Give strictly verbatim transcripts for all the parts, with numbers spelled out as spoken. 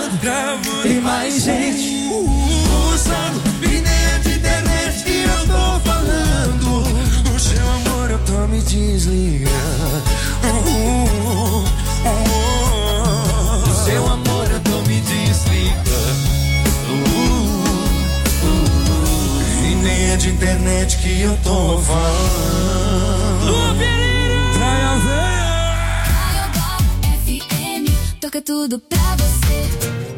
gravando e mais gente usando. E nem é de internet que eu tô falando. O seu amor eu tô me desligando. O seu amor eu tô me desligando. E nem é de internet que eu tô falando. F M, toca tudo pra você.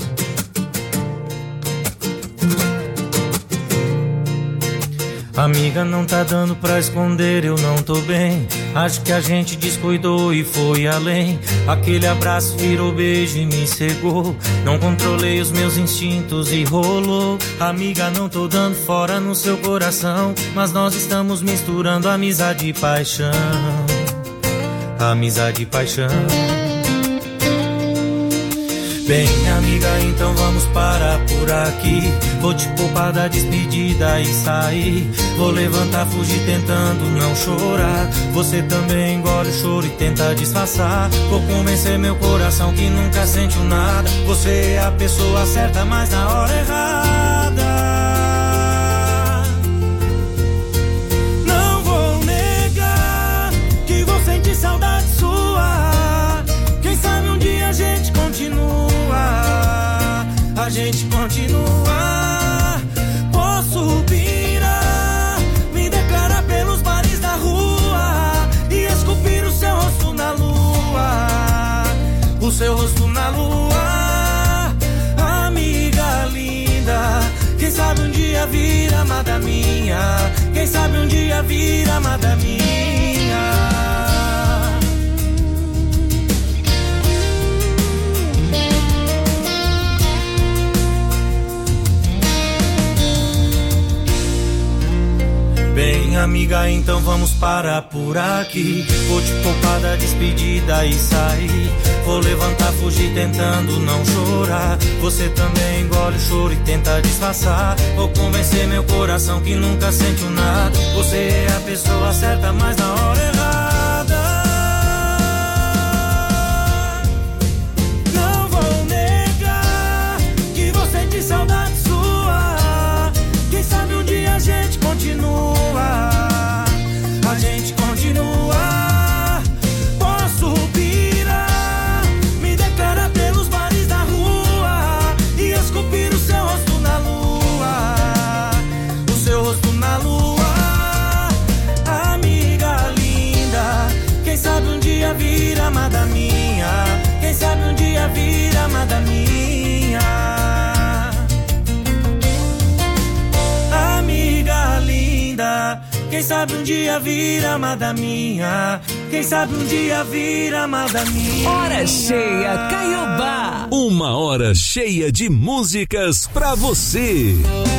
Amiga, não tá dando pra esconder, eu não tô bem. Acho que a gente descuidou e foi além. Aquele abraço virou beijo e me cegou. Não controlei os meus instintos e rolou. Amiga, não tô dando fora no seu coração, mas nós estamos misturando amizade e paixão. Amizade e paixão. Bem, amiga, então vamos parar por aqui. Vou te poupar da despedida e sair. Vou levantar, fugir tentando não chorar. Você também engole o choro e tenta disfarçar. Vou convencer meu coração que nunca sentiu nada. Você é a pessoa certa, mas na hora errada. Não vou negar que vou sentir saudade sua. Quem sabe um dia a gente continua. A gente continua. Posso pirar, me declarar pelos bares da rua e esculpir o seu rosto na lua. O seu rosto na lua. Amiga linda, quem sabe um dia vir amada minha. Quem sabe um dia vir amada minha. Bem, amiga, então vamos parar por aqui. Vou te poupar da despedida e sair. Vou levantar, fugir tentando não chorar. Você também engole o choro e tenta disfarçar. Vou convencer meu coração que nunca sentiu nada. Você é a pessoa certa, mas na hora errada. Não vou negar que vou sentir saudade sua. Quem sabe um dia a gente continua. A gente continua. Posso pirar, me declarar pelos bares da rua e esculpir o seu rosto na lua. O seu rosto na lua. Amiga linda, quem sabe um dia vir amada minha. Quem sabe um dia vir amada minha. Amiga linda, quem sabe um dia vir amada minha. Quem sabe um dia vir amada minha. Hora cheia, Caiobá. Uma hora cheia de músicas pra você.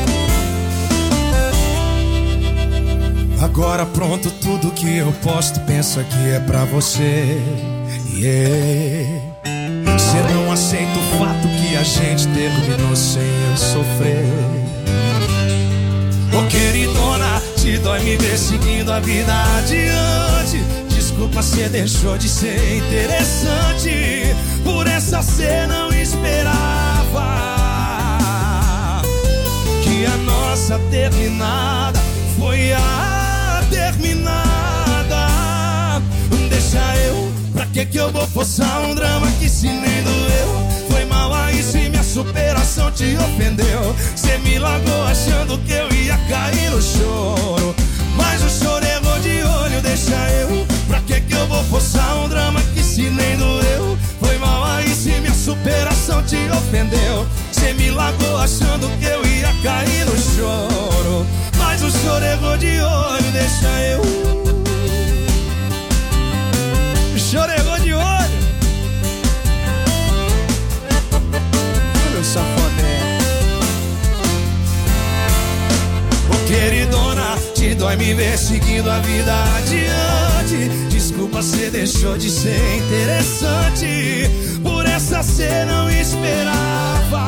Agora pronto, tudo que eu posto, penso que é pra você. Yeah. Você não aceita o fato que a gente terminou sem eu sofrer. Ô queridona, te dói me ver seguindo a vida adiante. Desculpa, cê deixou de ser interessante. Por essa cê não esperava que a nossa terminada foi a terminada. Deixa eu, pra que que eu vou forçar um drama que se nem doeu? Foi mal aí se minha superação te ofendeu. Cê me largou achando que eu ia cair no choro, mas o choro errou de olho. Deixa eu, pra que que eu vou forçar um drama que se nem doeu? Foi mal aí se minha superação te ofendeu. Cê me largou achando que eu ia cair no choro, mas o choro errou de olho. Deixa eu, o choro errou de olho. Meu safoné. Ô queridona, te dói me ver seguindo a vida adiante. Desculpa, cê deixou de ser interessante. Por essa cê não esperava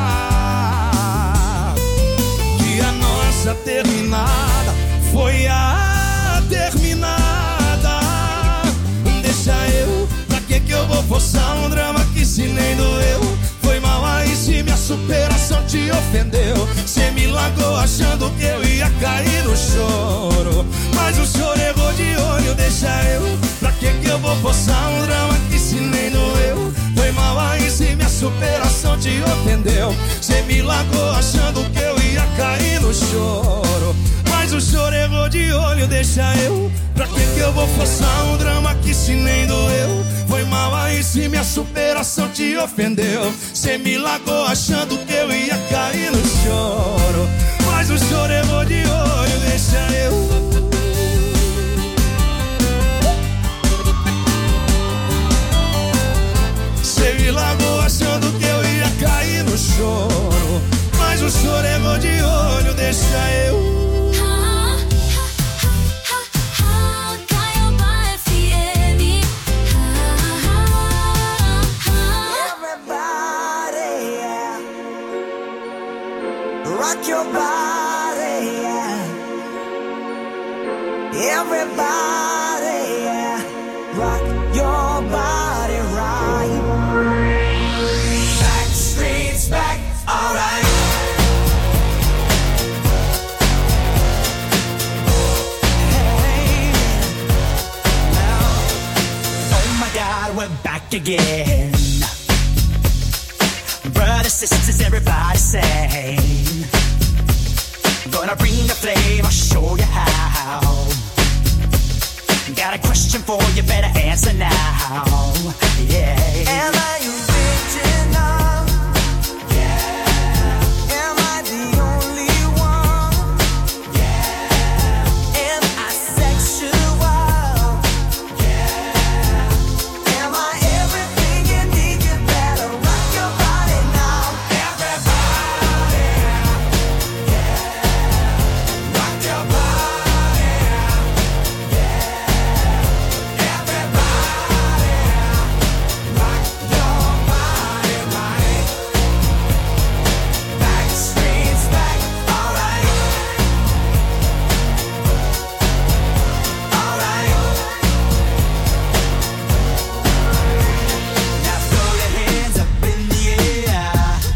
que a nossa terminada foi a terminada. Deixa eu, pra que que eu vou forçar um drama que se nem doeu? Foi mal aí se minha ofendeu. Cê me largou achando que eu ia cair no choro, mas o choro errou de olho, deixa eu. Pra que que eu vou forçar um drama que se nem doeu? Foi mal aí se minha superação te ofendeu. Cê me largou achando que eu ia cair no choro, mas o choro errou de olho, deixa eu. Pra que que eu vou forçar um drama que se nem doeu? Foi mal aí se minha superação te ofendeu. Cê me largou achando que eu ia cair no choro, mas o choro errou de olho, deixa eu. Cê me largou achando que eu ia cair no choro, mas o choro errou de olho, deixa eu. Rock your body, yeah. Everybody, yeah. Rock your body right. Back streets back, alright. Hey, now, oh my God, we're back again. Brothers, sisters, everybody say, gonna bring the flame, I'll show you how. Got a question for you, better answer now. Yeah. Am I original? Yeah. Am I the only one? Yeah. Am I sexual? Yeah. Am I everything you need? You better rock your body now. Everybody. Yeah. Rock your body. Yeah. Everybody. Rock your body right. Back streets back, alright. Alright. Now throw your hands up in the air.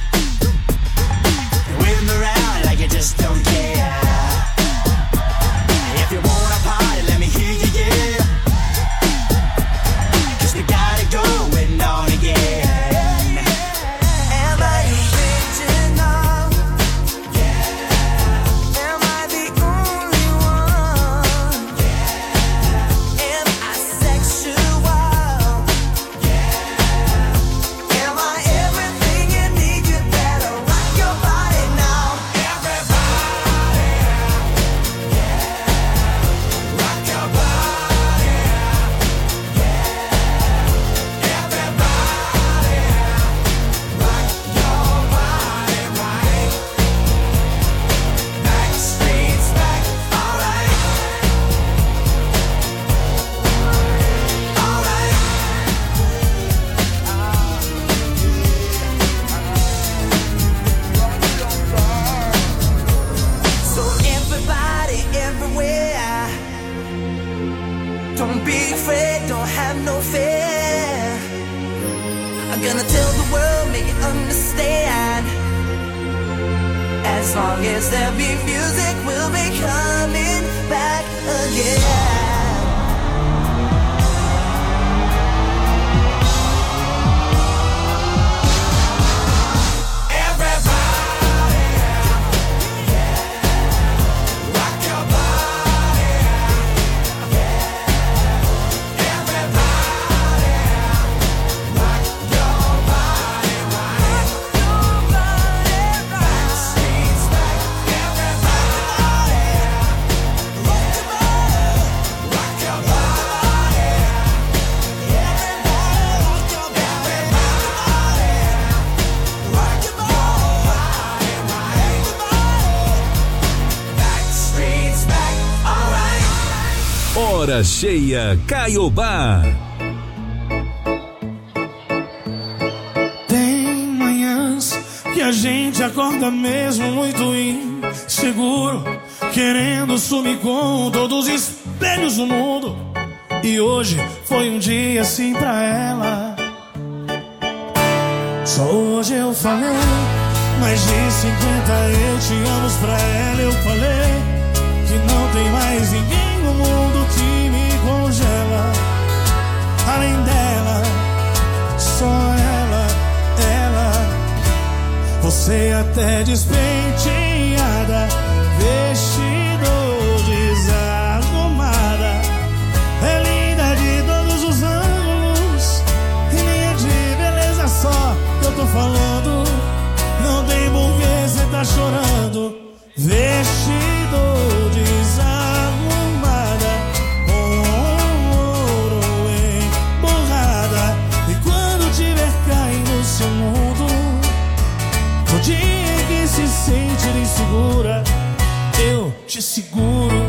Wave them around like you just don't care. If you wanna party, let me hear you, yeah. 'Cause we got it going on again. Am I original? Yeah. Am I the only one? Yeah. Am I sexual? Yeah. Am I everything you need? You better rock your body now. Everybody. Yeah. Rock your body. Yeah. Everybody. Rock your body right. Back streets back, alright. Alright. So everybody everywhere, don't be afraid, don't have no fear. I'm gonna tell the world, make it understand. As long as there be music, we'll be coming back again. Everybody, yeah. Rock your body, yeah. Everybody, rock your body right. Back streets back, everybody, rock your body, rock your body, everybody, rock your body, rock your body right. Back streets back, alright. Hora cheia Caiobá. Tem manhãs que a gente acorda mesmo muito inseguro, querendo sumir com todos os espelhos do mundo. E hoje foi um dia assim pra ela. Só hoje eu falei, Mais de cinquenta eu te amo pra ela, eu falei que não tem mais ninguém no mundo que me congela. Além dela, só ela, ela. Você até despenteada, vestido desarrumada, é linda de todos os ângulos, e nem é de beleza só que eu tô falando. Não tem porquê cê tá chorando. Vestido desarrumada, com ouro emborrada, e quando tiver caindo no seu mundo, no dia que se sentir insegura, eu te seguro.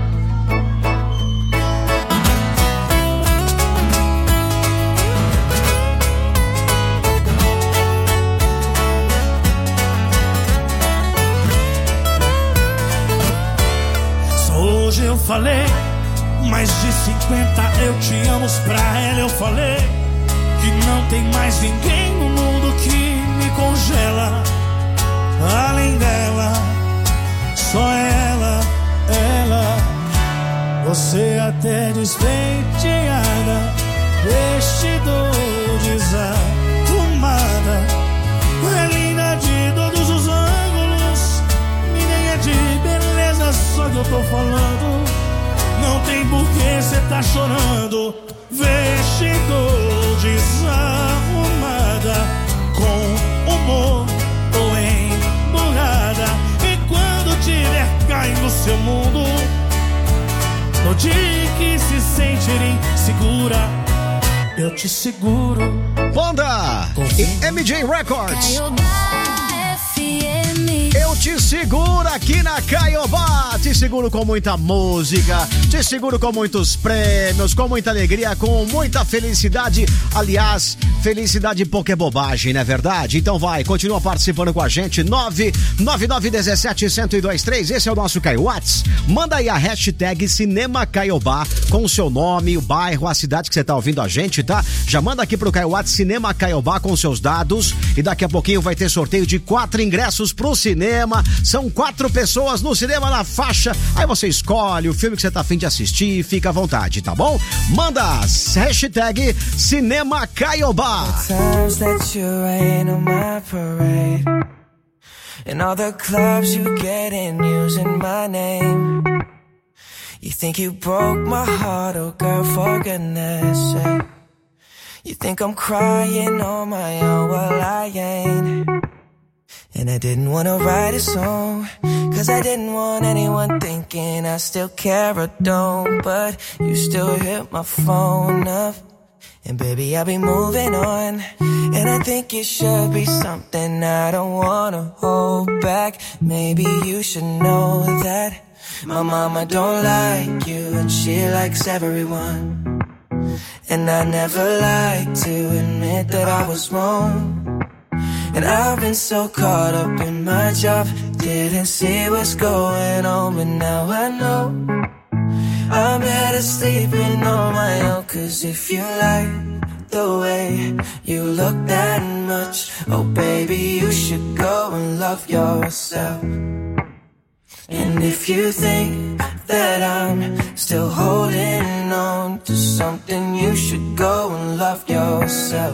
Hoje eu falei, mais de cinquenta eu te amo pra ela, eu falei que não tem mais ninguém no mundo que me congela. Além dela, só ela, ela. Você até despenteada, vestido desarrumada, é linda de todos os ângulos, e nem é de beleza só que eu tô falando. Não tem porquê cê tá chorando. Vestido desarrumada, com humor ou emburrada, e quando tiver caindo no seu mundo, no dia que se sentir insegura, eu te seguro. Banda e M J Records. Eu te seguro aqui na Caiobá. Te seguro com muita música, te seguro com muitos prêmios, com muita alegria, com muita felicidade. Aliás, felicidade pouca é bobagem, não é verdade? Então vai, continua participando com a gente. nove nove nove um sete um zero dois três. Esse é o nosso Caiuats. Manda aí a hashtag Cinema Caiobá com o seu nome, o bairro, a cidade que você tá ouvindo a gente, tá? Já manda aqui pro Caiuats Cinema Caiobá com seus dados, e daqui a pouquinho vai ter sorteio de quatro ingressos pro cinema. São quatro pessoas no cinema na faixa. Aí você escolhe o filme que você tá a fim de assistir, fica à vontade, tá bom? Manda hashtag Cinema Caiobá. Times that you rain on my parade, and all the clubs you get in using my name. You think you broke my heart, oh girl, for goodness sake. You think I'm crying on my own, well I ain't. And I didn't wanna write a song, cause I didn't want anyone thinking I still care or don't. But you still hit my phone up, and baby I'll be moving on. And I think it should be something I don't wanna hold back. Maybe you should know that my mama don't like you, and she likes everyone. And I never like to admit that I was wrong. And I've been so caught up in my job, didn't see what's going on, but now I know I'm better sleeping on my own. Cause if you like the way you look that much, oh baby, you should go and love yourself. And if you think that I'm still holding on to something, you should go and love yourself.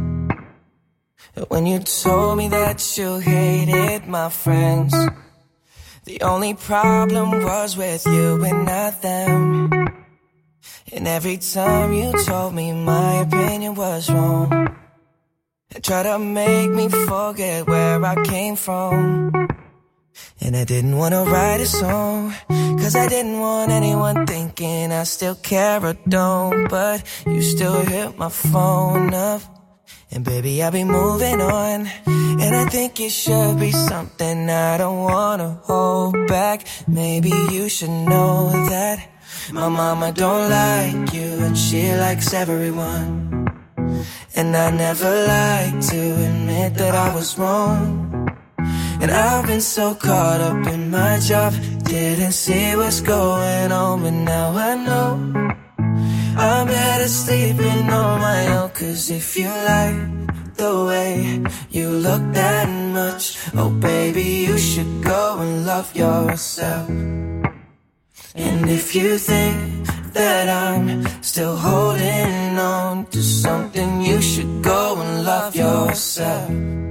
When you told me that you hated my friends, the only problem was with you and not them. And every time you told me my opinion was wrong, and tried to make me forget where I came from. And I didn't want to write a song, cause I didn't want anyone thinking I still care or don't. But you still hit my phone up, and baby, I'll be moving on. And I think it should be something I don't wanna hold back. Maybe you should know that my mama don't like you, and she likes everyone. And I never like to admit that I was wrong. And I've been so caught up in my job, didn't see what's going on, but now I know I'm better sleeping on my own. Cause if you like the way you look that much, much. Oh baby, you should go and love yourself. And if you think that I'm still holding on to something, you should go and love yourself.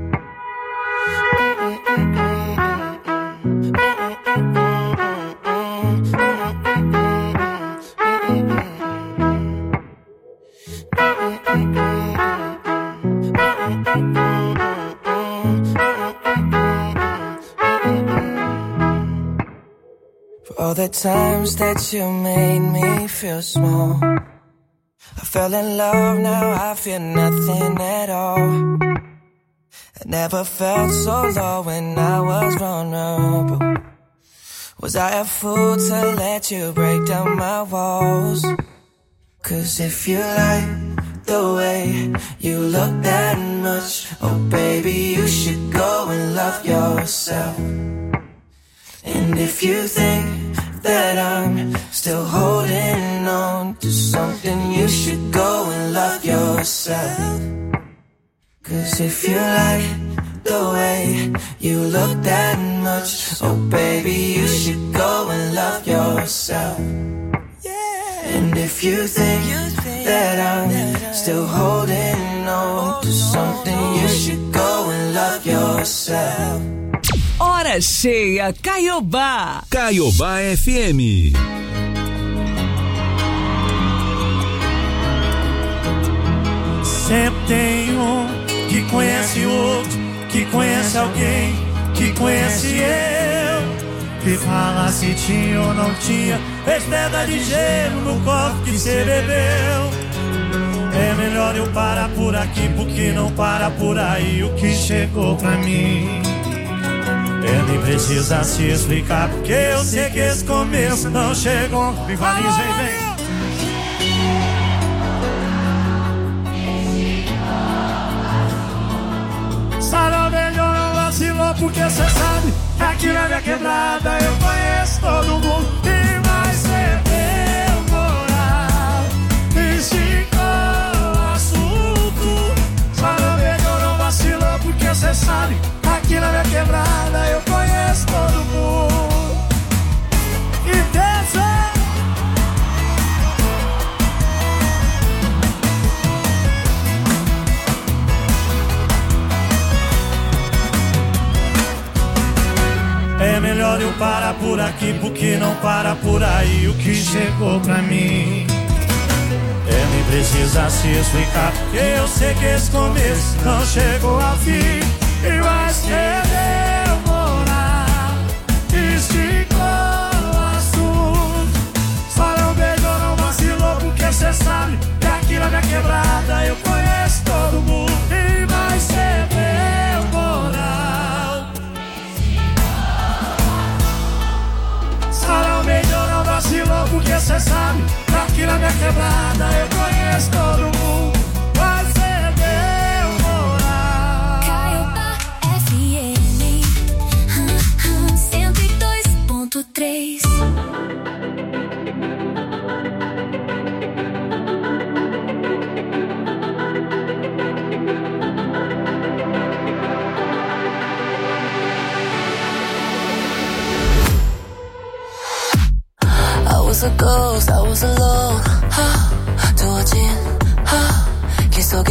All the times that you made me feel small, I fell in love, now I feel nothing at all. I never felt so low when I was vulnerable. Was I a fool to let you break down my walls? Cause if you like the way you look that much, oh baby, you should go and love yourself. And if you think that I'm still holding on to something, you should go and love yourself. Cause if you like the way you look that much, oh baby, you should go and love yourself. And if you think that I'm still holding on to something, you should go and love yourself. Hora cheia, Caiobá. Caiobá F M. Sempre tem um que conhece o outro, que conhece alguém, que conhece eu. E fala se tinha ou não tinha, fez pedra de gelo no copo que cê bebeu. É melhor eu parar por aqui, porque não para por aí o que chegou pra mim. É, nem precisa se explicar, porque eu sei que esse começo não chegou. Rivaliza e vem. Sarou melhor, não vacilou, porque cê sabe que aqui na minha quebrada eu conheço todo mundo. E vai ser meu moral, esticou o assunto. Sarou melhor, não vacilou, porque cê sabe aqui na minha quebrada eu conheço todo mundo. E desce. É melhor eu parar por aqui, porque não para por aí o que chegou pra mim. É, nem precisa se explicar, porque eu sei que esse começo não chegou ao fim. E vai ser demorar, esticou o assunto. Só não beijou, não vacilou, porque cê sabe que aqui na minha quebrada eu conheço todo mundo. E vai ser demorar. Só não beijou, não vacilou, porque cê sabe que aqui na minha quebrada eu conheço todo mundo. Vai ser três. I was a ghost, I was alone. 두어진 길 속에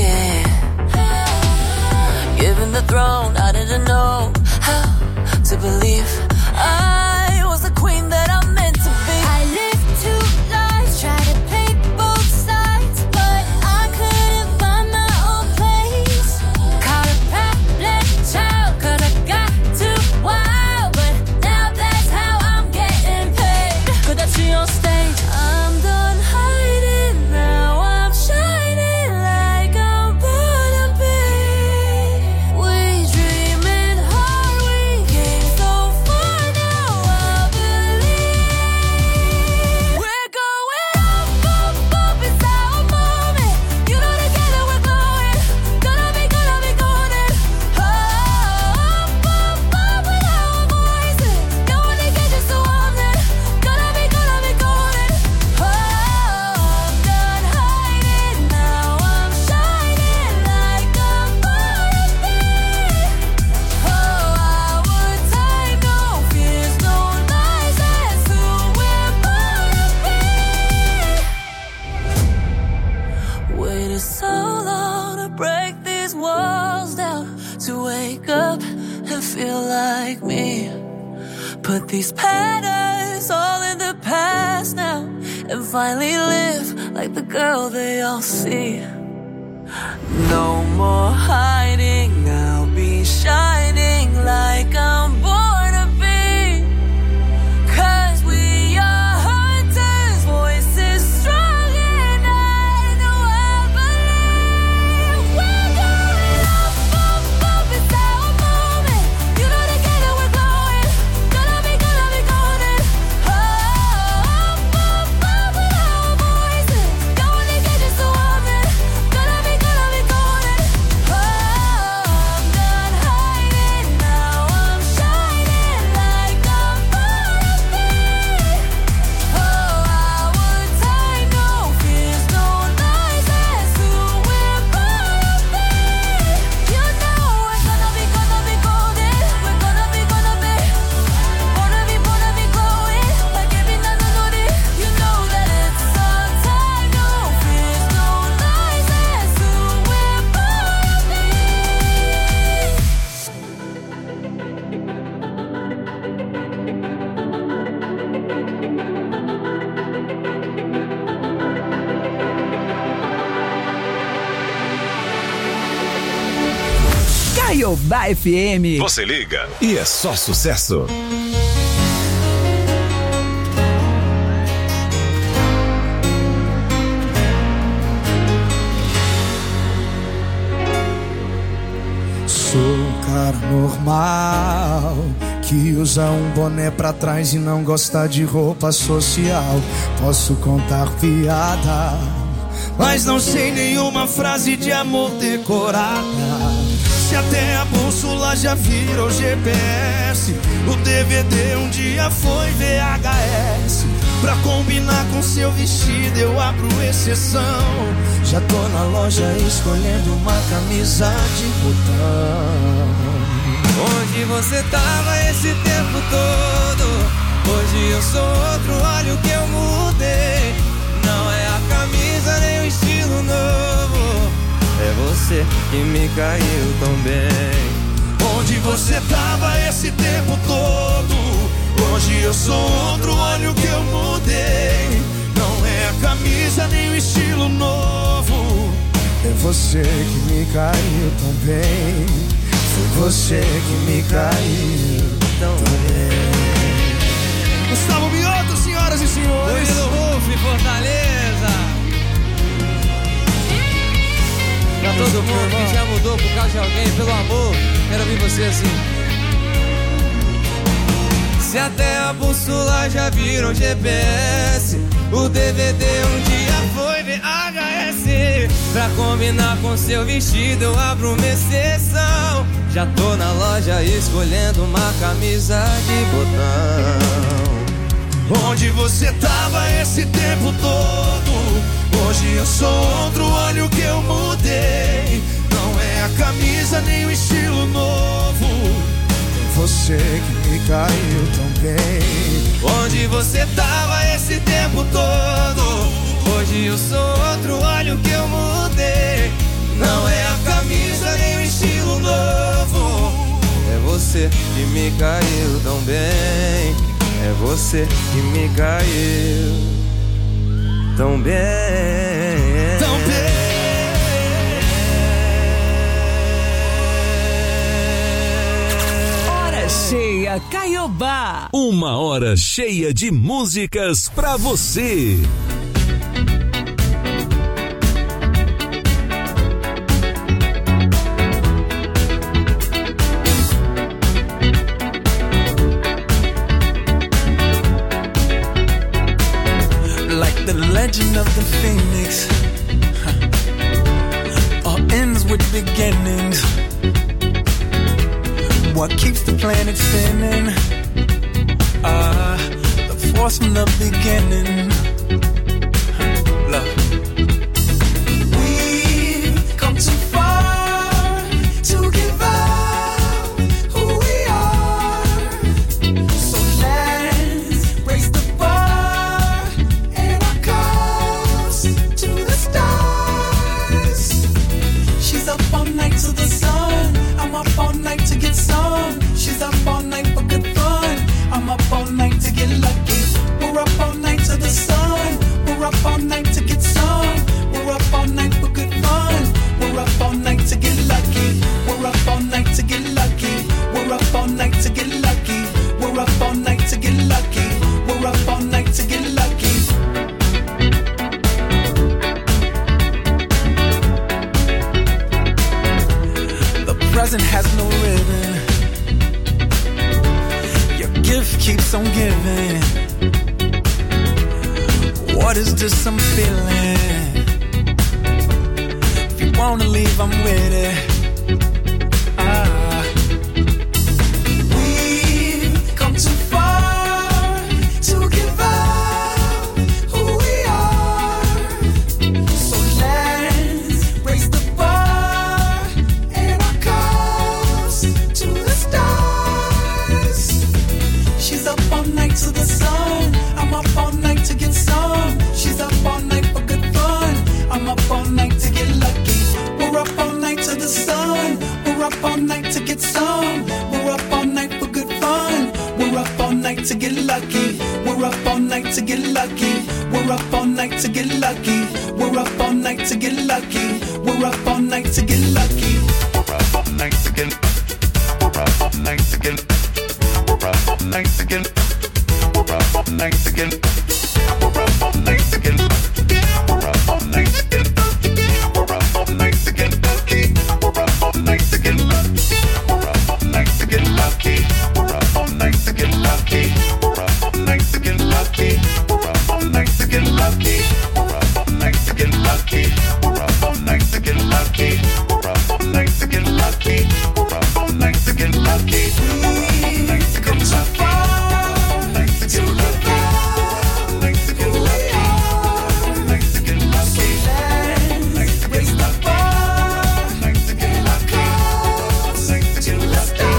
given the throne, I didn't know how to believe I was the queen that I'm meant to be. I lived two lives, tried to play both sides, but I couldn't find my own place. Caught a problem child, could've got too wild, but now that's how I'm getting paid. 끝없이 on stage, I'm done hiding, now I'm shining like I'm born to be. We dreaming hard, we came so far. to wake up and feel like me. Put these patterns all in the past now and finally live like the girl they all see. No more hiding, I'll be shining like I'm born to be. 'Cause we are hunters, voices strong and I know I believe. We're going up, up, up, it's our moment. You know together we're glowing. Gonna be, gonna be golden. Oh, up, up, up with our voices. Going to get just a woman. Gonna be, gonna be golden. Oh, I'm done hiding now. I'm shining like I'm born to be. Oh, our time, no fears, no lies. That's who we're born to be. You know we're gonna be, gonna be golden. We're gonna be, gonna be, gonna be, gonna be glowing like every night I know it. You know that it's our time, no fears, no lies. That's who we're born to be. Caiobá F M. Você liga e é só sucesso. Sou um cara normal que usa um boné pra trás e não gosta de roupa social. Posso contar piada, Mas não sei nenhuma frase de amor decorada. Se até a bússola já virou G P S, o D V D um dia foi V H S. Pra combinar com seu vestido eu abro exceção. Já tô na loja escolhendo uma camisa de botão. Onde você tava esse tempo todo? Hoje eu sou outro, olha o que eu mudei. Não é a camisa nem o estilo novo, é você que me caiu tão bem. Onde você tava esse tempo todo? Hoje eu sou outro, olha o que eu mudei. Não é a camisa nem o estilo novo, é você que me caiu tão bem. Foi você que me caiu tão bem. Gustavo Mioto, senhoras e senhores. Luiz do Ruf, Fortaleza. Pra todo mundo que já mudou por causa de alguém, pelo amor, quero ouvir você assim. Se até a bússola já virou G P S, o D V D um dia foi V H S. Pra combinar com seu vestido eu abro uma exceção. Já tô na loja escolhendo uma camisa de botão. Onde você tava esse tempo todo? Hoje eu sou outro, olha o que eu mudei. Não é a camisa nem o estilo novo, É você que me caiu tão bem. Onde você tava esse tempo todo? Hoje eu sou outro, olha o que eu mudei. Não é a camisa nem o estilo novo, é você que me caiu tão bem. É você que me caiu tão bem. tão bem. Hora cheia, Caiobá. Uma hora cheia de músicas pra você. Like the legend of the phoenix, huh. All ends with beginnings. What keeps the planet spinning? Ah, uh, the force from the beginning. Huh. Love. We've come too far to give up who we are. So let's raise the bar and our cups to the stars. She's up all night to the sun. I'm up all ribbon. Your gift keeps on giving. What is this I'm feeling? If you wanna leave, I'm with it. Ah. We've come too far to give up who we are. So let's raise the bar and our cups to the stars. She's up all night to the sun. I'm up all night to get some. She's up all night for good fun. I'm up all night to get lucky. We're up all night to the sun. We're up all night to get some. We're up all night for good fun. We're up all night to get lucky. We're up all night to get lucky. We're up all night to get lucky. We're up all night to get lucky. We're up all night to get lucky. We're up all night to get. We're up all night to get. We're up all night to get. We're up all night to get. We're up all night to get. We're up all night to get. We're up all night to get lucky. We're up all night to get lucky. We're up all night to get lucky. We're up all night to get lucky. We're up all night to get lucky. We're up all night to get lucky. We're up all night to get lucky. We're up all night to get lucky. We're up all night to get lucky. We're up all night to get lucky. We come so far. To give up who we are. So let's raise the bar and our cups to the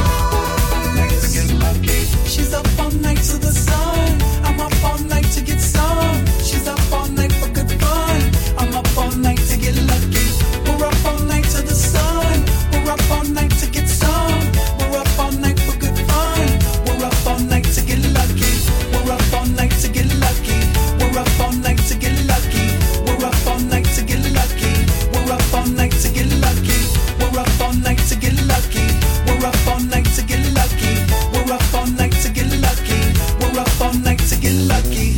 stars. She's up all night to the sun. I'm up all night to get some. She's up all night for good fun. I'm up all night to get lucky. We're up all night to the sun. We're up all night to get some. We're up all night for good fun. We're up all night to get lucky. We're up all night to get lucky. We're up all night to get lucky. We're up all night to get lucky. We're up all night to get lucky. We're up all night to get lucky. We're up all night to get lucky. We're up all night to get lucky. We're up all night to get lucky.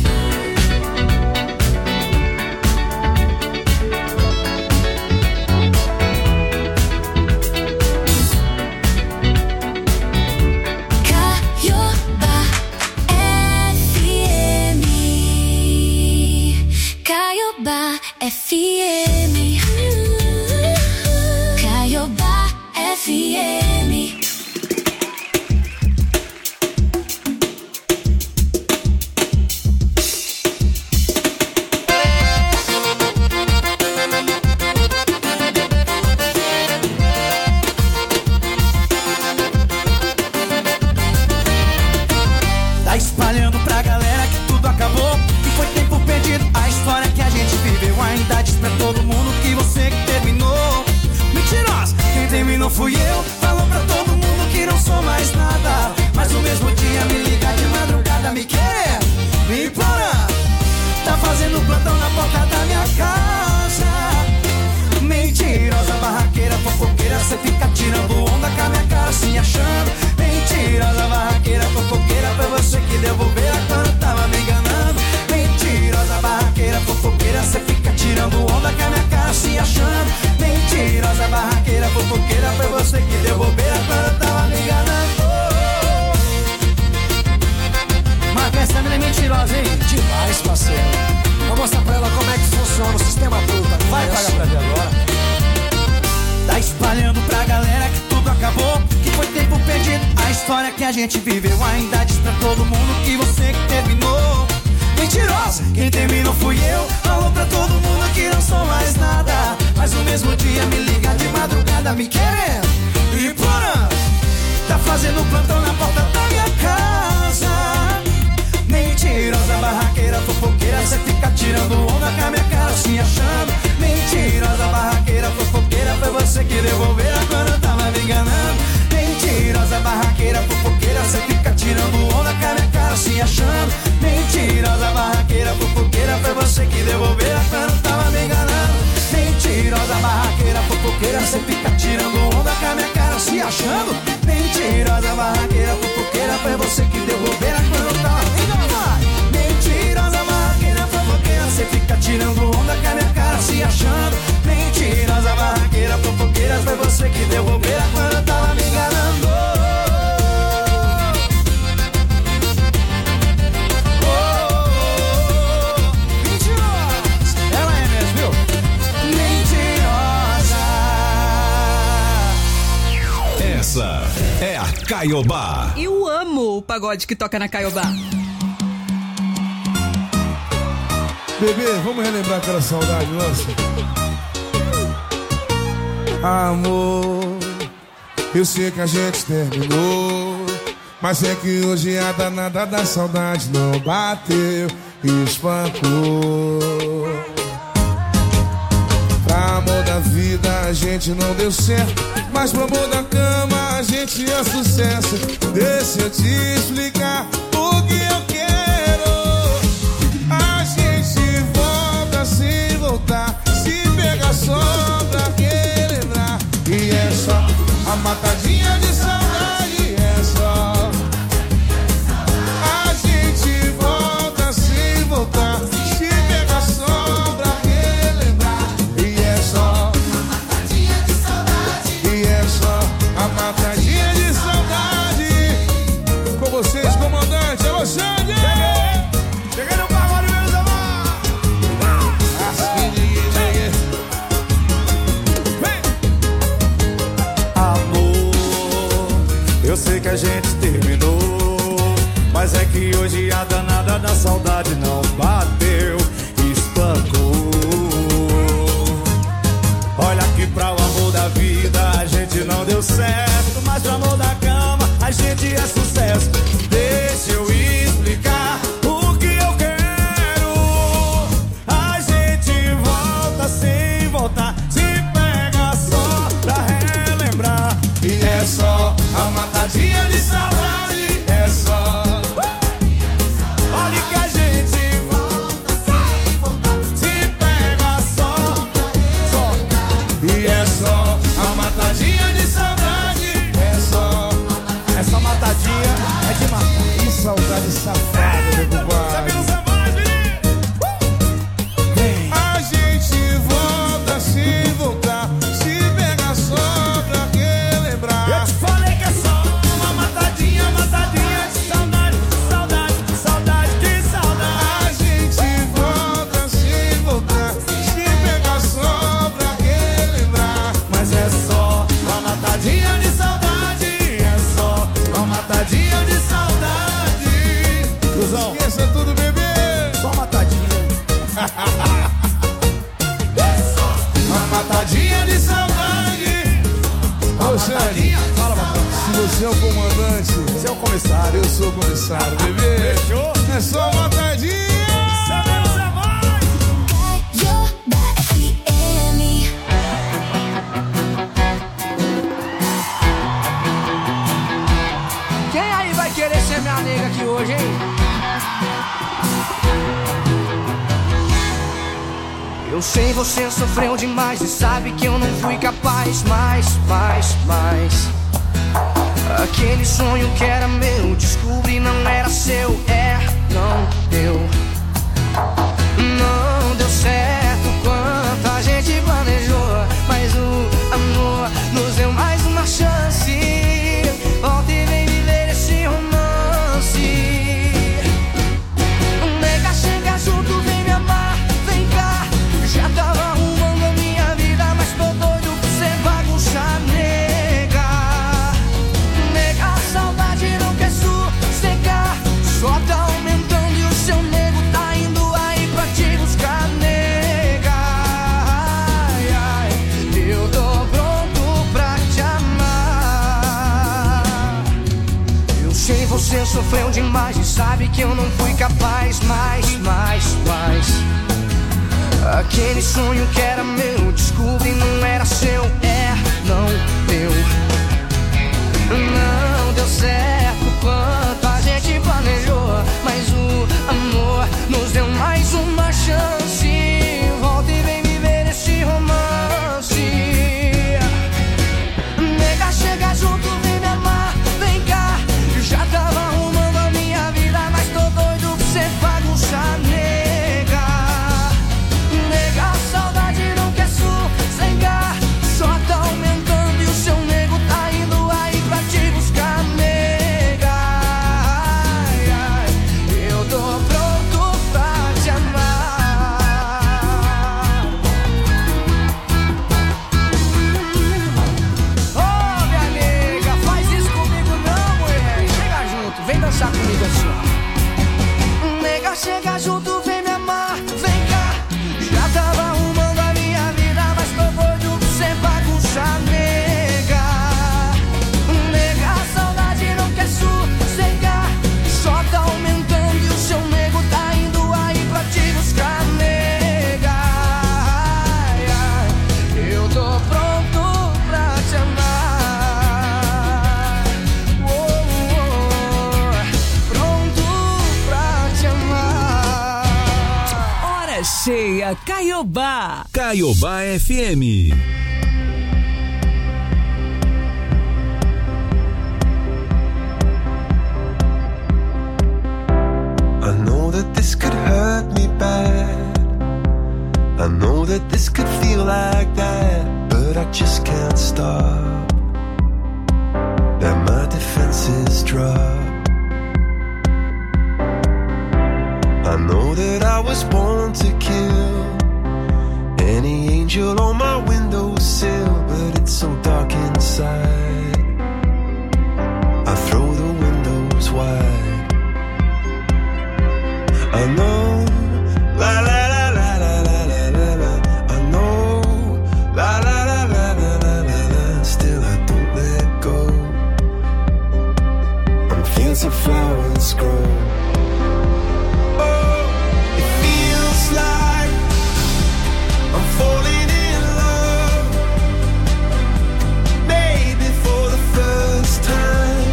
Caiobá F M. Caiobá F M. Caiobá F M. Tá espalhando pra galera que tudo acabou, que foi tempo perdido. A história que a gente viveu ainda diz pra todo mundo que você que terminou. Mentirosa, quem terminou fui eu. Falou pra todo mundo que não sou mais nada, mas no mesmo dia me liga de madrugada, me quer, me implora. Tá fazendo plantão na porta da minha casa. Mentirosa, barraqueira, fofoqueira, cê fica tirando onda com a minha cara, se achando. Mentirosa, barraqueira, fofoqueira, foi você que deu bobeira quando tava me enganando. Mentirosa, barraqueira, fofoqueira, cê fica tirando onda com a minha cara, se achando. Mentirosa, barraqueira, fofoqueira, foi você que deu bobeira quando tava me enganando. Mas essa menina é mentirosa, hein? Demais, parceiro. Vou mostrar pra ela como é que funciona o sistema bruto. Vai pagar pra ver agora. Tá espalhando pra galera que tudo acabou, que foi tempo perdido. A história que a gente viveu ainda diz pra todo mundo que você que terminou. Mentirosa, quem terminou fui eu. Falou pra todo mundo que não sou mais nada, mas no mesmo dia me liga de madrugada, me querendo, me implorando. Tá fazendo plantão na porta da minha casa. Mentirosa, barraqueira, fofoqueira, cê fica tirando onda com a minha cara, se achando. Mentirosa, barraqueira, fofoqueira, foi você que deu bobeira quando eu tava me enganando. Mentirosa, barraqueira, fofoqueira, cê fica tirando onda com a minha cara, se achando. Mentirosa, barraqueira, fofoqueira, foi você que deu bobeira quando eu tava me enganando. Mentirosa, barraqueira, fofoqueira, cê fica tirando onda com a minha cara, se achando. Mentirosa, barraqueira, fofoqueira, foi você que deu bobeira quando eu tava me enganando. Mentirosa, barraqueira, fofoqueira, cê fica tirando onda com a minha cara, se achando. Mentirosa, barraqueira, fofoqueira, foi você que deu bobeira quando eu tava me enganando. Mentirosa. Ela é mesmo, viu? Mentirosa. Essa é a Caiobá. Eu amo o pagode que toca na Caiobá. Bebê, vamos relembrar aquela saudade nossa? Amor, eu sei que a gente terminou, mas é que hoje a danada da saudade não bateu e espancou. Pra amor da vida a gente não deu certo, mas pro amor da cama a gente é sucesso. Deixa eu te explicar o que eu quero. A gente volta sem voltar, se pegar só pra relembrar. E é só a matadinha de saudade, é só. A gente volta sem voltar, se pegar só pra relembrar. E é só a matadinha de saudade, e é só a matadinha de saudade. Com vocês, comandante, é você, Diego! Cheguei no pagode, meus amados! Amor, eu sei que a gente terminou, mas é que hoje a danada da saudade não bateu, espancou. Olha que pra o amor da vida a gente não deu certo, mas pro amor da cama a gente é sucesso. Deixa eu explicar o que eu quero. A gente volta sem voltar, se pega só pra relembrar. E é só a matadinha de saudade, é só. Olha que a gente volta sem voltar, se pega só, só. E é só a matadinha de saudade, é só. É só matadinha, é de matar. Que saudade safada, meu compadre. A gente volta sem voltar, se pega só pra relembrar. Eu te falei que é só uma matadinha, matadinha de saudade, saudade, saudade, que saudade. A gente volta sem voltar, se pega só pra relembrar. Mas é só uma matadinha de saudade, é só uma matadinha de saudade. Cruzão, esqueça tudo, bebê. Só matadinha. Uma matadinha de saudade. Ô, Xande, Fala, patrão. se você é o comandante, Você é o comissário. eu sou o comissário, bebê. Fechou? É só matadinha. Sabemos é mais. Quem aí vai querer ser minha nega aqui hoje, hein? Eu sei você sofreu demais e sabe que eu não fui capaz. Mais, mais, mais. Aquele sonho que era meu, descobri não era seu. É, não deu. Não deu certo quanto a gente planejou, mas o amor nos deu mais uma chance. Volta e vem viver esse romance. Nega, chega junto, vem me amar, vem cá. Já tava arrumando a minha vida, mas tô doido pra você bagunçar, nega. Nega, a saudade não quer sossegar, só tá aumentando e o seu nego tá indo aí pra te buscar, nega. Ai, ai, eu tô pronto pra te amar. Eu sei você sofreu demais e sabe que eu não fui capaz. Mais, mais, mais. Aquele sonho que era meu, descobri não era seu. É, não deu. Não deu certo quanto a gente planejou, mas o amor nos deu mais uma chance. Volta e vem viver esse romance. Nega, chega junto, vem me amar, vem cá. Já tava arrumando a minha vida, mas tô doido pra você bagunçar, nega. Nega, a saudade não quer sossegar, só tá aumentando dançar comigo assim, ó. Nega, chega junto, vem me amar, vem cá. Já tava arrumando a minha vida, mas tô doido pra cê bagunçar, nega. Nega, a saudade não quer sossegar. Só tá aumentando e o seu nego tá indo aí pra te buscar, nega. Ai, ai, eu tô pronto pra te amar. Oh, oh, pronto pra te amar. Hora cheia, Caiobá. Caiobá F M. I know that this could hurt me bad. I know that this could feel like that, but I just can't stop. Now my defenses drop. I know that I was born to kill any angel on my windowsill, but it's so dark inside. I throw the windows wide. I know, la la la la la la la la la. I know, la la la la la la la la. Still I don't let go. And fields of flowers grow. Oh, it feels like I'm falling in love. Maybe for the first time.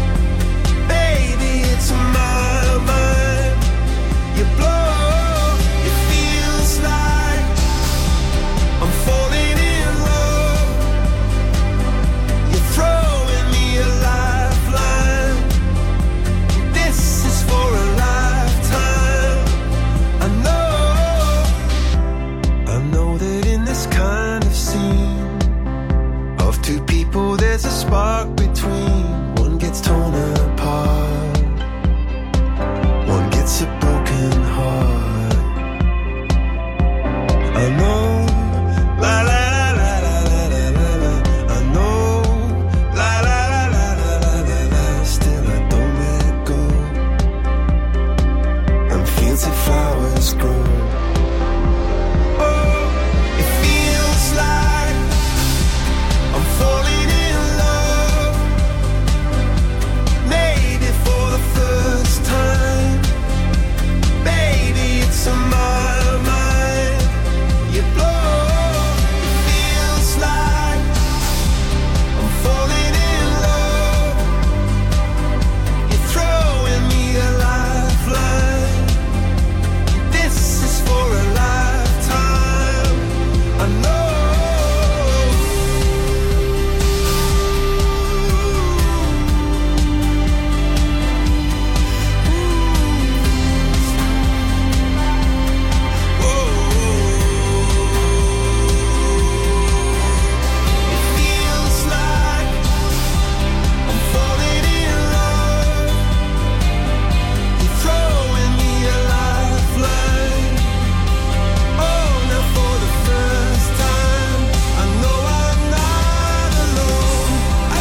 Baby, it's my mind. You blow, it feels like I'm falling in love. You're throwing me a lifeline. This is for a lifetime. I know, I know that in this kind of scene of two people there's a spark between. One gets torn apart, one gets a broken heart. I know, la la la la la la la la. I know, la la la la la la la la. Still I don't let go. And fields of flowers grow. Oh, it feels like I'm falling in love. Maybe for the first time. Baby, it's on my mind. You blow, it feels like I'm falling in love. You're throwing me a lifeline. This is for a lifetime. I know. It feels like I'm falling in love. You're throwing me a lifeline. Oh, now for the first time, I know I'm not alone.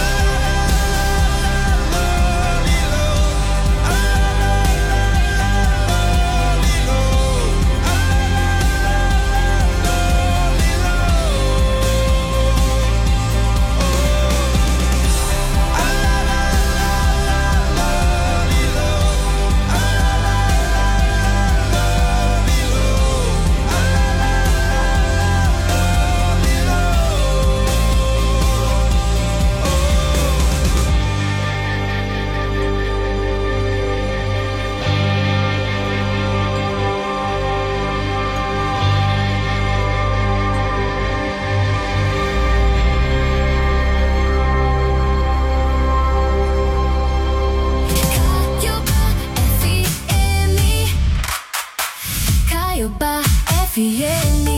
Caiobá F M.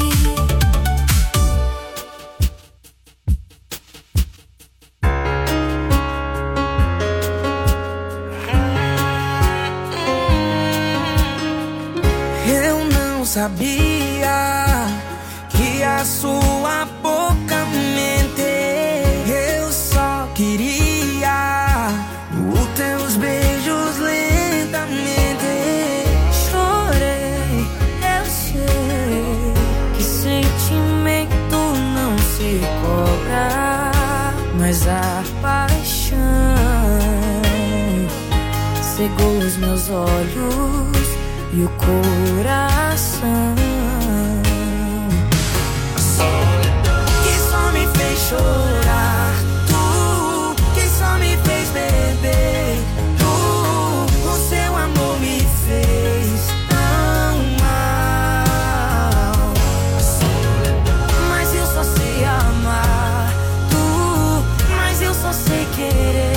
Eu não sabia que a sua boca mente. Eu só queria os teus beijos levar. cegou os meus olhos e o coração. Que só me fez chorar, tu, que só me fez beber, tu, o seu amor me fez tão mal. Mas eu só sei amar, tu, mas eu só sei querer.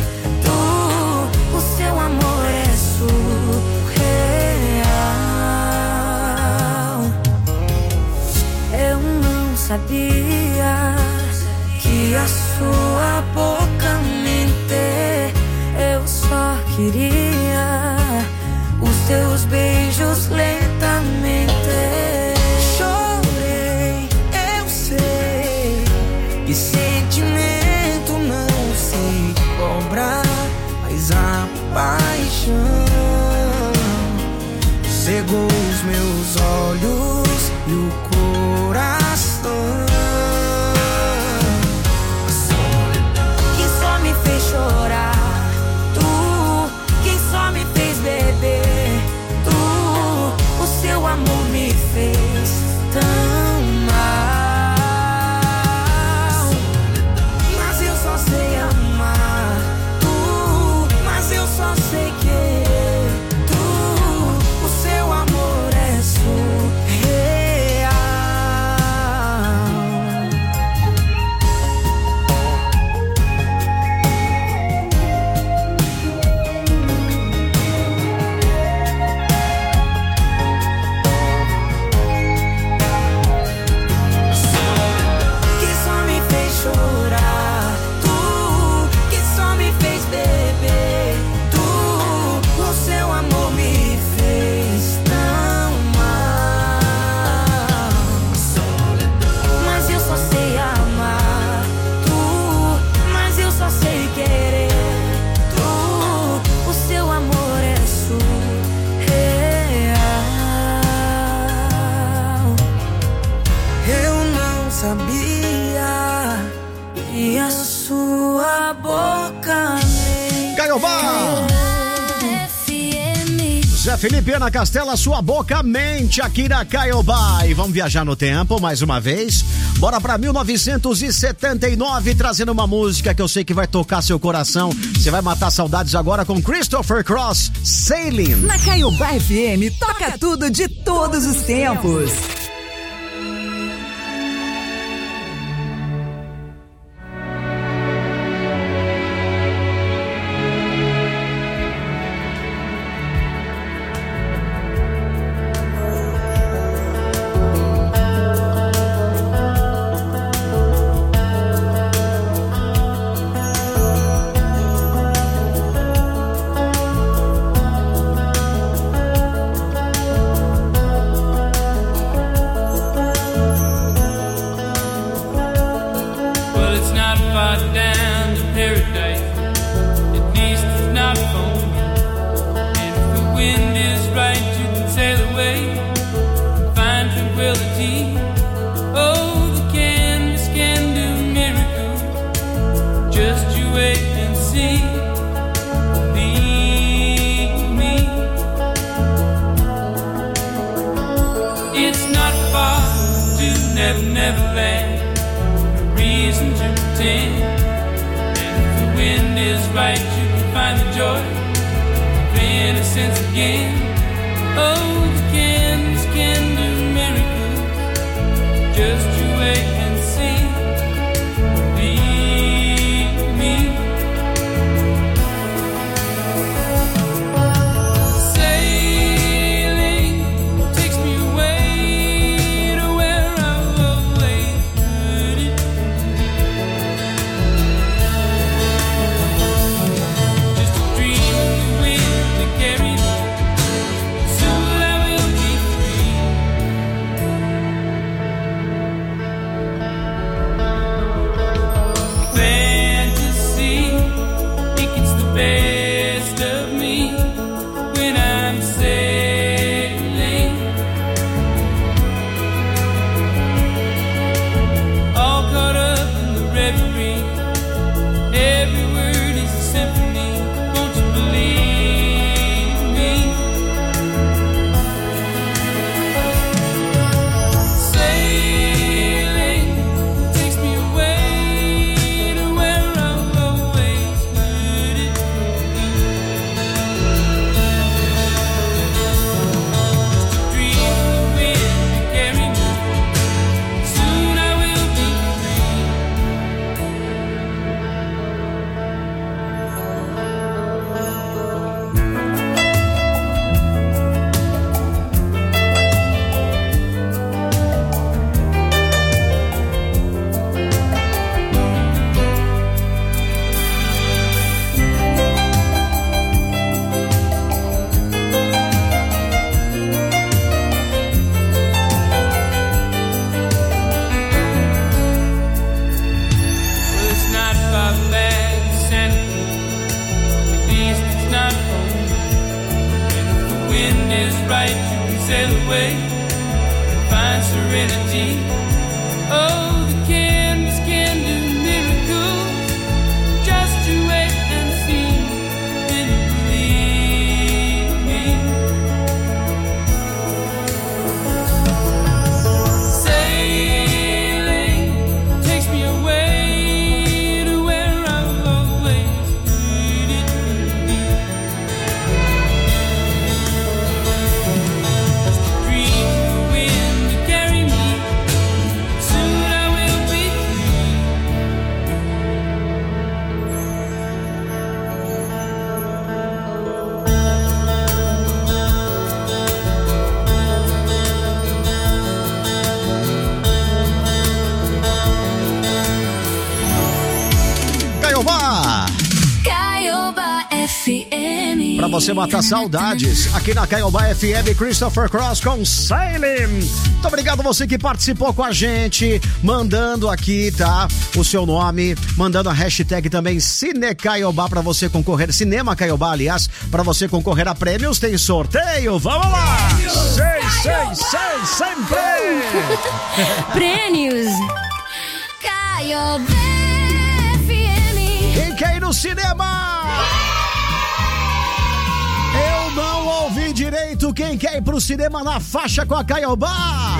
Sabia que a sua boca mente, eu só queria os teus beijos lentamente. Chorei, eu sei, e sentimento não se cobra, mas a paixão cegou os meus olhos e o coração. Quem só me fez chorar, tu, quem só me fez beber, tu, o seu amor me fez tão mal. Mas eu só sei amar, tu, mas eu só sei querer, tu, o seu amor é surreal. Sabia e a sua boca me... Caiobá! Zé Felipe, Ana Castela, sua boca mente aqui na Caiobá. E vamos viajar no tempo mais uma vez. Bora pra mil novecentos e setenta e nove, trazendo uma música que eu sei que vai tocar seu coração. Você vai matar saudades agora com Christopher Cross, Sailing. Na Caiobá F M, toca tudo de todos os tempos. Every word is a symphony. Won't you believe sail away and find serenity. Oh, the canvas can do miracles. Just you wait and see. Will you believe me? Sailing takes me away to where I've always needed to be. Just a dream of the wind to carry me. Soon I will be Caiobá! Caiobá F M. Pra você matar saudades, aqui na Caiobá F M, Christopher Cross com Sailing. Muito obrigado você que participou com a gente, mandando aqui, tá, o seu nome, mandando a hashtag também Cine Caiobá pra você concorrer, Cinema Caiobá, aliás, pra você concorrer a prêmios, tem sorteio, vamos lá! Sei, sei, sei, sempre! Prêmios. Caiobá F M. Quem quer ir no cinema? Eu não ouvi direito. Quem quer ir pro cinema na faixa com a Caiobá?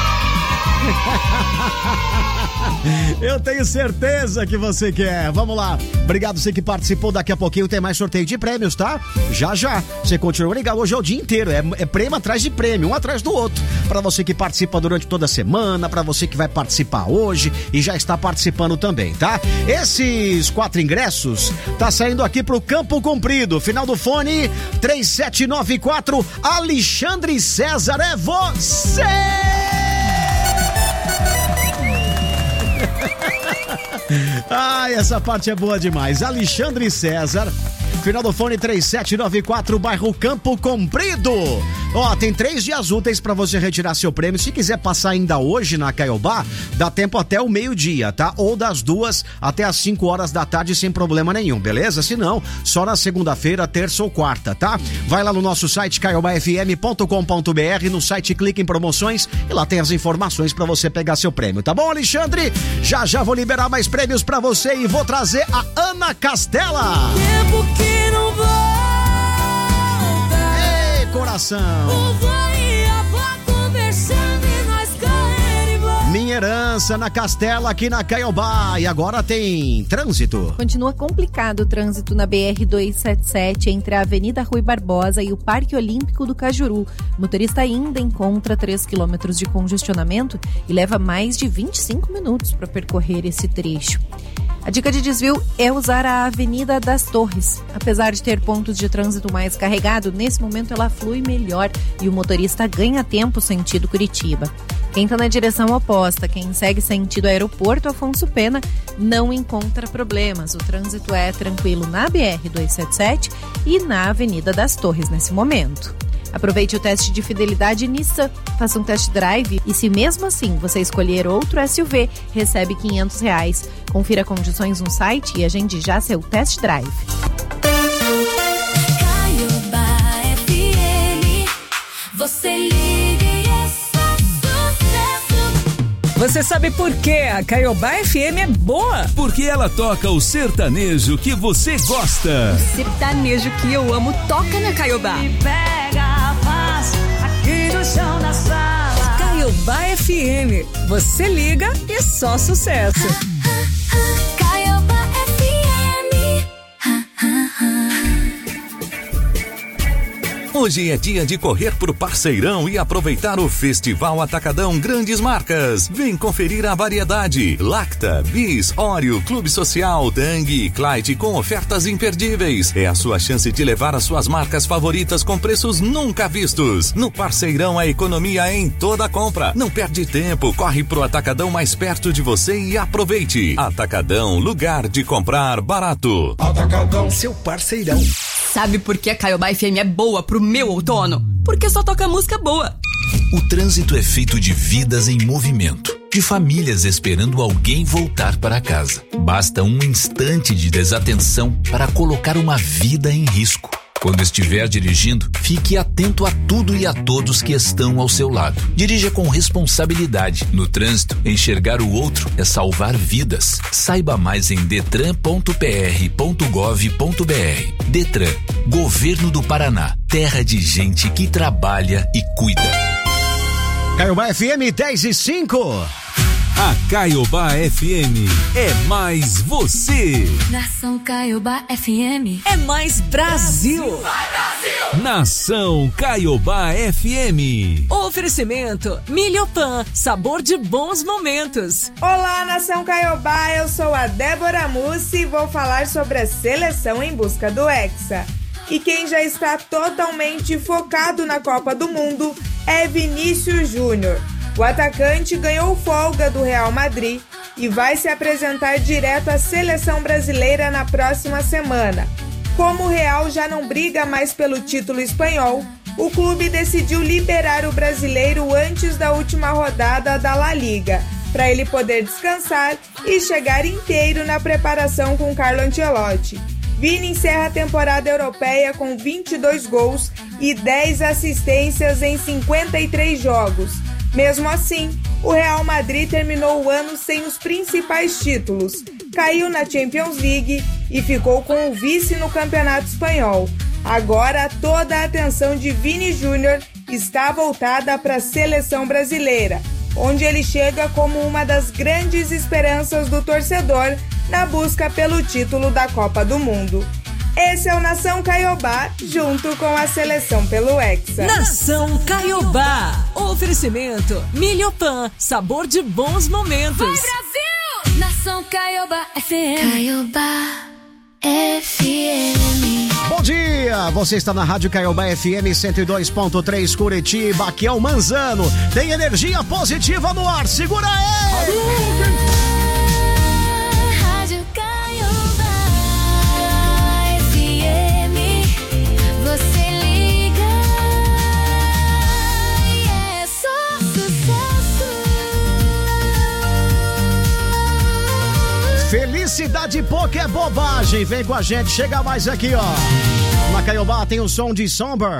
Eu tenho certeza que você quer. Vamos lá. Obrigado você que participou. Daqui a pouquinho tem mais sorteio de prêmios, tá? Já, já. Você continua ligado. Hoje é o dia inteiro. É, é prêmio atrás de prêmio, um atrás do outro. Pra você que participa durante toda a semana, pra você que vai participar hoje e já está participando também, tá? Esses quatro ingressos tá saindo aqui pro Campo Comprido. Final do fone três sete nove quatro. Alexandre César, é você! Ai, essa parte é boa demais. Alexandre César, final do fone três sete nove quatro, bairro Campo Comprido. Ó, tem três dias úteis pra você retirar seu prêmio. Se quiser passar ainda hoje na Caiobá, dá tempo até o meio-dia, tá? Ou das duas até as cinco horas da tarde sem problema nenhum, beleza? Se não, só na segunda-feira, terça ou quarta, tá? Vai lá no nosso site caiobá f m ponto com ponto b r, no site clica em promoções e lá tem as informações pra você pegar seu prêmio, tá bom, Alexandre? Já já vou liberar mais prêmios pra você e vou trazer a Ana Castela. Tempo que não volta. Ei, coração. O vô e a avó conversando e nós correndo e volta. Minha herança na Castela, aqui na Caiobá. E agora tem trânsito. Continua complicado o trânsito na B R duzentos e setenta e sete entre a Avenida Rui Barbosa e o Parque Olímpico do Cajuru. O motorista ainda encontra três quilômetros de congestionamento e leva mais de vinte e cinco minutos para percorrer esse trecho. A dica de desvio é usar a Avenida das Torres. Apesar de ter pontos de trânsito mais carregado, nesse momento ela flui melhor e o motorista ganha tempo sentido Curitiba. Quem está na direção oposta, quem segue sentido Aeroporto Afonso Pena, não encontra problemas. O trânsito é tranquilo na B R duzentos e setenta e sete e na Avenida das Torres nesse momento. Aproveite o teste de fidelidade Nissan, faça um test drive e se mesmo assim você escolher outro S U V, recebe quinhentos reais. Confira condições no site e agende já seu test drive. Caiobá F M. Você liga e é só sucesso. Você sabe por que a Caiobá F M é boa? Porque ela toca o sertanejo que você gosta. Sertanejo que eu amo toca na Caiobá. Me pega a paz aqui no chão da sala. Caiobá F M. Você liga e só sucesso. Caiobá F M. Hoje é dia de correr pro Parceirão e aproveitar o Festival Atacadão Grandes Marcas. Vem conferir a variedade. Lacta, Bis, Oreo, Clube Social, Tang e Clyde com ofertas imperdíveis. É a sua chance de levar as suas marcas favoritas com preços nunca vistos. No Parceirão, a economia é em toda compra. Não perde tempo, corre pro Atacadão mais perto de você e aproveite. Atacadão, lugar de comprar barato. Atacadão, seu Parceirão. Sabe por que a Caiobá F M é boa pro meu outono? Porque só toca música boa. O trânsito é feito de vidas em movimento, de famílias esperando alguém voltar para casa. Basta um instante de desatenção para colocar uma vida em risco. Quando estiver dirigindo, fique atento a tudo e a todos que estão ao seu lado. Dirija com responsabilidade. No trânsito, enxergar o outro é salvar vidas. Saiba mais em detran ponto p r ponto gov ponto b r. Detran, Governo do Paraná, terra de gente que trabalha e cuida. Caiobá F M dez e cinco. A Caiobá F M é mais você. Nação Caiobá F M é mais Brasil. Vai, Brasil! Nação Caiobá F M. Oferecimento Milhopan, sabor de bons momentos. Olá, Nação Caiobá, eu sou a Débora Mussi e vou falar sobre a seleção em busca do Hexa. E quem já está totalmente focado na Copa do Mundo é Vinícius Júnior. O atacante ganhou folga do Real Madrid e vai se apresentar direto à seleção brasileira na próxima semana. Como o Real já não briga mais pelo título espanhol, o clube decidiu liberar o brasileiro antes da última rodada da La Liga, para ele poder descansar e chegar inteiro na preparação com Carlo Ancelotti. Vini encerra a temporada europeia com vinte e dois gols e dez assistências em cinquenta e três jogos. Mesmo assim, o Real Madrid terminou o ano sem os principais títulos, caiu na Champions League e ficou com o vice no Campeonato Espanhol. Agora, toda a atenção de Vini Júnior está voltada para a seleção brasileira, onde ele chega como uma das grandes esperanças do torcedor na busca pelo título da Copa do Mundo. Esse é o Nação Caiobá, junto com a seleção pelo Hexa. Nação Caiobá. Oferecimento Milhopan, sabor de bons momentos. Vai, Brasil! Nação Caiobá F M. Caiobá F M. Bom dia, você está na Rádio Caiobá F M cento e dois ponto três Curitiba, aqui é o Manzano. Tem energia positiva no ar, segura aí! Você liga e é só sucesso. Felicidade pouca é bobagem. Vem com a gente, chega mais aqui, ó. Na Caiobá tem o som de Somber.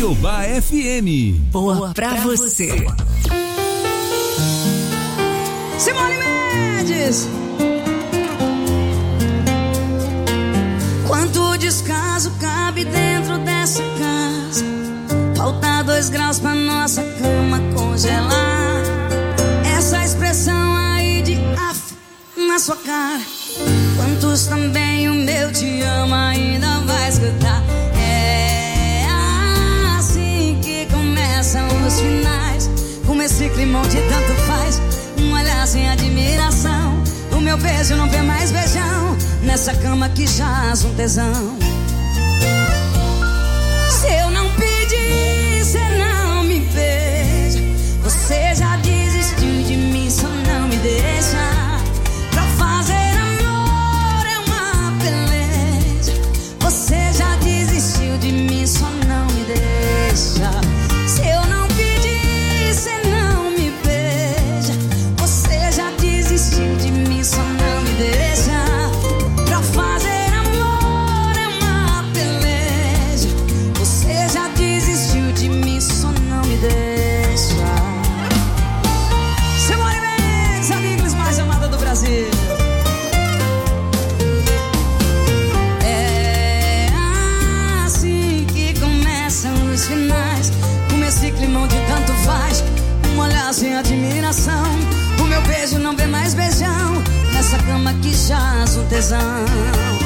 Caiobá F M. Boa pra você. Simone Mendes. Quanto descaso cabe dentro dessa casa? Falta dois graus pra nossa cama congelar. Essa expressão aí de af na sua cara. Quantos também o meu te amo ainda vai escutar? É assim que começam os finais. Com esse climão de tanto faz. Um olhar sem admiração. O meu beijo não vê mais beijão. Nessa cama que jaz um tesão. Se eu não pedir, cê não me beija. Você já desistiu de mim, só não me deixa. Pra fazer amor é uma beleza. Você já desistiu de mim, só não me deixa. Se eu não pedir, cê não me beija. Você já desistiu de mim, só não me deixa. Pra fazer amor é uma beleza. Você já desistiu de mim, só não me deixa. Simone Mendes, a Bíblia mais amada do Brasil. É assim que começam os finais. Com esse climão de tanto faz. Um olhar sem admiração. O meu beijo não vê mais beijão. Nessa cama que jaz um tesão.